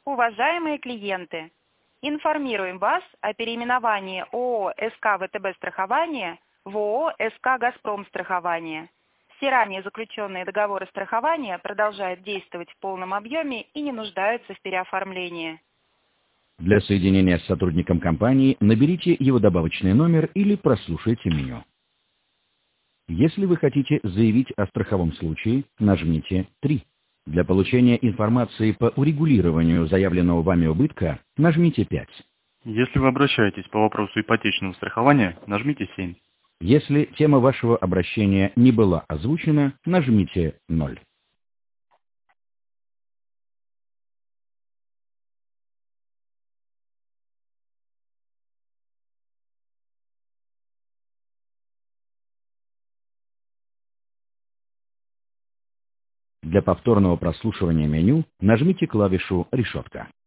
Уважаемые клиенты, информируем вас о переименовании ООО «СК ВТБ Страхование» в ООО «СК Газпром Страхование». Все ранее заключенные договоры страхования продолжают действовать в полном объеме и не нуждаются в переоформлении. Для соединения с сотрудником компании наберите его добавочный номер или прослушайте меню. Если вы хотите заявить о страховом случае, нажмите 3. Для получения информации по урегулированию заявленного вами убытка, нажмите 5. Если вы обращаетесь по вопросу ипотечного страхования, нажмите 7. Если тема вашего обращения не была озвучена, нажмите 0. Для повторного прослушивания меню нажмите клавишу «Решетка».